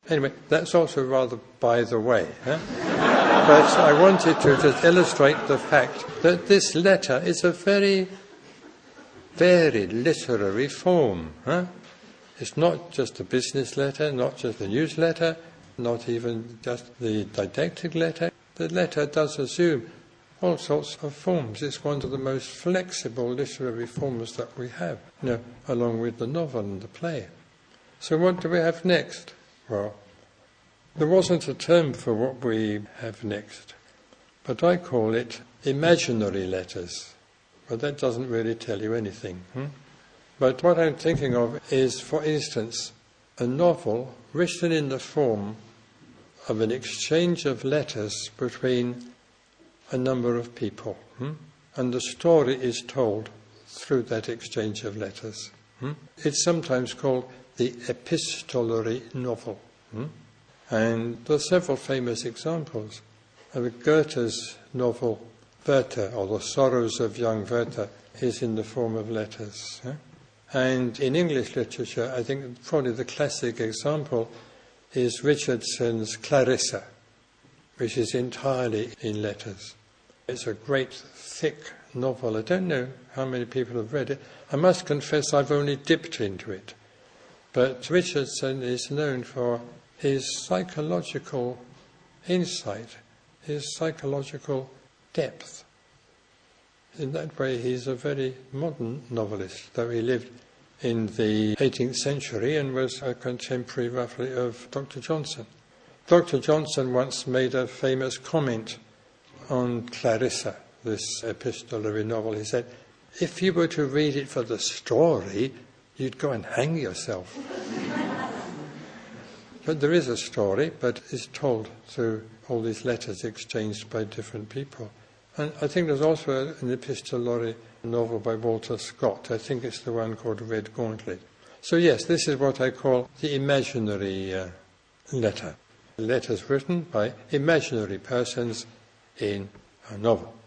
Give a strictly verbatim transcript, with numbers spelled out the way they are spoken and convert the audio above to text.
Anyway, that's also rather by the way. Huh? But I wanted to just illustrate the fact that this letter is a very varied literary form. Huh? It's not just a business letter, not just a newsletter, not even just the didactic letter. The letter does assume all sorts of forms. It's one of the most flexible literary forms that we have, you know, along with the novel and the play. So what do we have next? Well, there wasn't a term for what we have next, but I call it imaginary letters. But that doesn't really tell you anything. Hmm? But what I'm thinking of is, for instance, a novel written in the form of an exchange of letters between a number of people. Hmm? And the story is told through that exchange of letters. Hmm? It's sometimes called the epistolary novel. Hmm? And there are several famous examples. Of Goethe's novel Werther, or The Sorrows of Young Werther, is in the form of letters. Yeah? And in English literature, I think probably the classic example is Richardson's Clarissa, which is entirely in letters. It's a great, thick novel. I don't know how many people have read it. I must confess I've only dipped into it. But Richardson is known for his psychological insight, his psychological depth. In that way, he's a very modern novelist, though he lived in the eighteenth century and was a contemporary, roughly, of Doctor Johnson. Doctor Johnson once made a famous comment on Clarissa, this epistolary novel. He said, if you were to read it for the story, you'd go and hang yourself. But there is a story, but it's told through all these letters exchanged by different people. And I think there's also an epistolary novel by Walter Scott. I think it's the one called Red Gauntlet. So yes, this is what I call the imaginary uh, letter. Letters written by imaginary persons in a novel.